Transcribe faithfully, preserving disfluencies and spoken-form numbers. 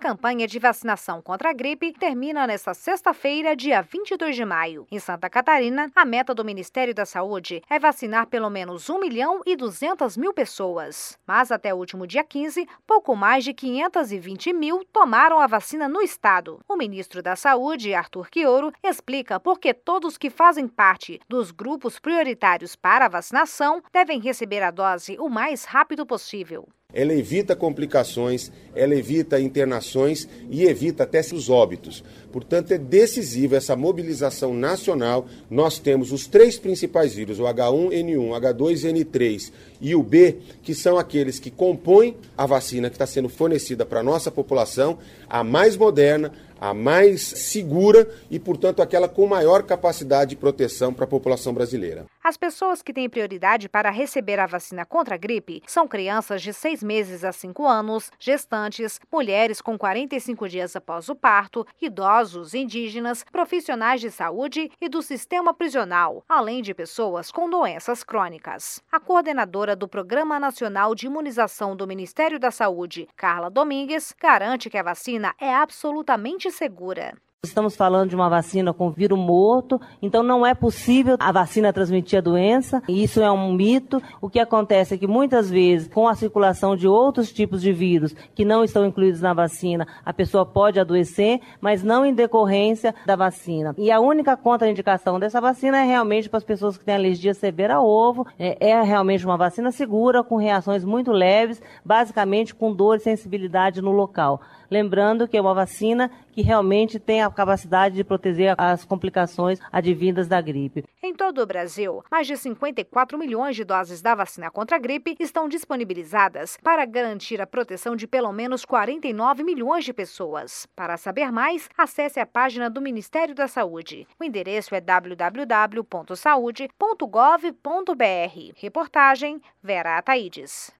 campanha de vacinação contra a gripe termina nesta sexta-feira, dia vinte e dois de maio. Em Santa Catarina, a meta do Ministério da Saúde é vacinar pelo menos um milhão e duzentas mil pessoas. Mas até o último dia quinze, pouco mais de quinhentos e vinte mil tomaram a vacina no estado. O ministro da Saúde, Arthur Quiouro, explica por que todos que fazem parte dos grupos prioritários para a vacinação devem receber a dose o mais rápido possível. Ela evita complicações, ela evita internações e evita até os óbitos. Portanto, é decisiva essa mobilização nacional. Nós temos os três principais vírus, o agá um ene um, agá dois ene três e o B, que são aqueles que compõem a vacina que está sendo fornecida para a nossa população, a mais moderna, a mais segura e, portanto, aquela com maior capacidade de proteção para a população brasileira. As pessoas que têm prioridade para receber a vacina contra a gripe são crianças de seis meses a cinco anos, gestantes, mulheres com quarenta e cinco dias após o parto, idosos, indígenas, profissionais de saúde e do sistema prisional, além de pessoas com doenças crônicas. A coordenadora do Programa Nacional de Imunização do Ministério da Saúde, Carla Domingues, garante que a vacina é absolutamente segura. Estamos falando de uma vacina com vírus morto, então não é possível a vacina transmitir a doença, e isso é um mito. O que acontece é que muitas vezes, com a circulação de outros tipos de vírus que não estão incluídos na vacina, a pessoa pode adoecer, mas não em decorrência da vacina. E a única contraindicação dessa vacina é realmente para as pessoas que têm alergia severa ao ovo. É, é realmente uma vacina segura, com reações muito leves, basicamente com dor e sensibilidade no local. Lembrando que é uma vacina que realmente tem a capacidade de proteger as complicações advindas da gripe. Em todo o Brasil, mais de cinquenta e quatro milhões de doses da vacina contra a gripe estão disponibilizadas para garantir a proteção de pelo menos quarenta e nove milhões de pessoas. Para saber mais, acesse a página do Ministério da Saúde. O endereço é w w w ponto saude ponto gov ponto br. Reportagem Vera Ataides.